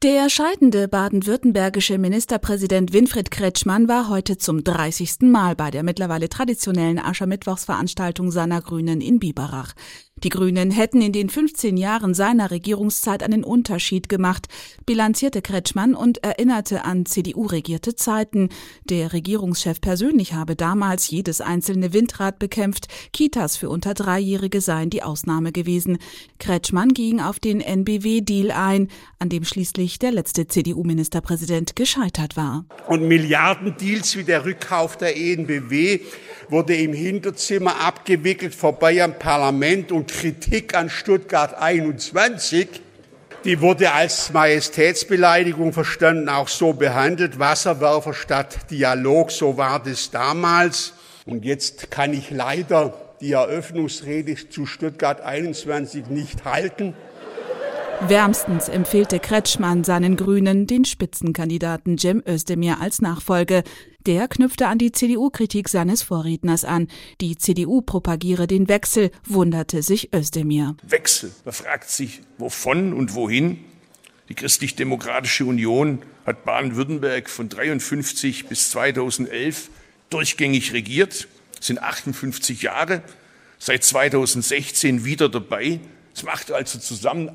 Der scheidende baden-württembergische Ministerpräsident Winfried Kretschmann war heute zum 30. Mal bei der mittlerweile traditionellen Aschermittwochsveranstaltung seiner Grünen in Biberach. Die Grünen hätten in den 15 Jahren seiner Regierungszeit einen Unterschied gemacht, bilanzierte Kretschmann und erinnerte an CDU-regierte Zeiten. Der Regierungschef persönlich habe damals jedes einzelne Windrad bekämpft, Kitas für unter Dreijährige seien die Ausnahme gewesen. Kretschmann ging auf den NBW-Deal ein, an dem schließlich der letzte CDU-Ministerpräsident gescheitert war. Und Milliardendeals wie der Rückkauf der EnBW wurde im Hinterzimmer abgewickelt, vorbei am Parlament, und Kritik an Stuttgart 21, die wurde als Majestätsbeleidigung verstanden, auch so behandelt. Wasserwerfer statt Dialog, so war das damals. Und jetzt kann ich leider die Eröffnungsrede zu Stuttgart 21 nicht halten. Wärmstens empfehlte Kretschmann seinen Grünen den Spitzenkandidaten Cem Özdemir als Nachfolge. Der knüpfte an die CDU-Kritik seines Vorredners an. Die CDU propagiere den Wechsel, wunderte sich Özdemir. Wechsel? Man fragt sich, wovon und wohin? Die Christlich-Demokratische Union hat Baden-Württemberg von 1953 bis 2011 durchgängig regiert. Das sind 58 Jahre, seit 2016 wieder dabei. Es macht also zusammen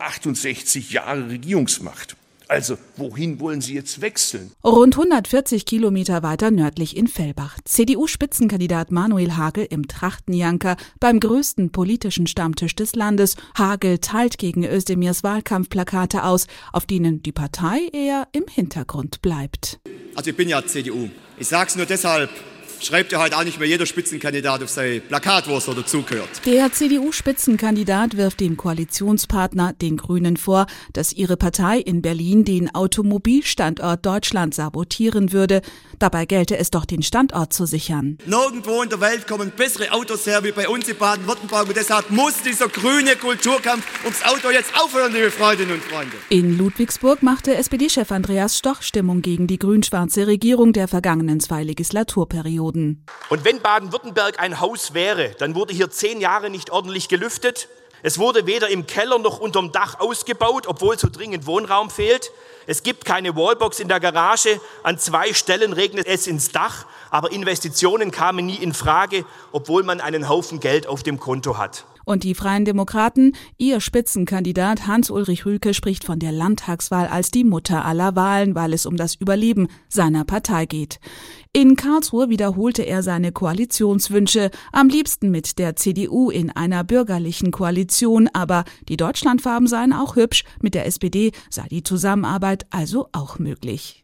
68 Jahre Regierungsmacht. Also, wohin wollen Sie jetzt wechseln? Rund 140 Kilometer weiter nördlich in Fellbach. CDU-Spitzenkandidat Manuel Hagel im Trachtenjanker beim größten politischen Stammtisch des Landes. Hagel teilt gegen Özdemirs Wahlkampfplakate aus, auf denen die Partei eher im Hintergrund bleibt. Also ich bin ja CDU. Ich sag's nur deshalb. Schreibt ja halt auch nicht mehr jeder Spitzenkandidat auf sein Plakat, wo es so dazugehört. Der CDU-Spitzenkandidat wirft dem Koalitionspartner, den Grünen, vor, dass ihre Partei in Berlin den Automobilstandort Deutschland sabotieren würde. Dabei gelte es doch, den Standort zu sichern. Nirgendwo in der Welt kommen bessere Autos her wie bei uns in Baden-Württemberg. Und deshalb muss dieser grüne Kulturkampf ums Auto jetzt aufhören, liebe Freundinnen und Freunde. In Ludwigsburg machte SPD-Chef Andreas Stoch Stimmung gegen die grün-schwarze Regierung der vergangenen 2 Legislaturperioden. Und wenn Baden-Württemberg ein Haus wäre, dann wurde hier 10 Jahre nicht ordentlich gelüftet. Es wurde weder im Keller noch unterm Dach ausgebaut, obwohl so dringend Wohnraum fehlt. Es gibt keine Wallbox in der Garage. An 2 Stellen regnet es ins Dach. Aber Investitionen kamen nie in Frage, obwohl man einen Haufen Geld auf dem Konto hat. Und die Freien Demokraten? Ihr Spitzenkandidat Hans-Ulrich Rühlke spricht von der Landtagswahl als die Mutter aller Wahlen, weil es um das Überleben seiner Partei geht. In Karlsruhe wiederholte er seine Koalitionswünsche, am liebsten mit der CDU in einer bürgerlichen Koalition, aber die Deutschlandfarben seien auch hübsch, mit der SPD sei die Zusammenarbeit also auch möglich.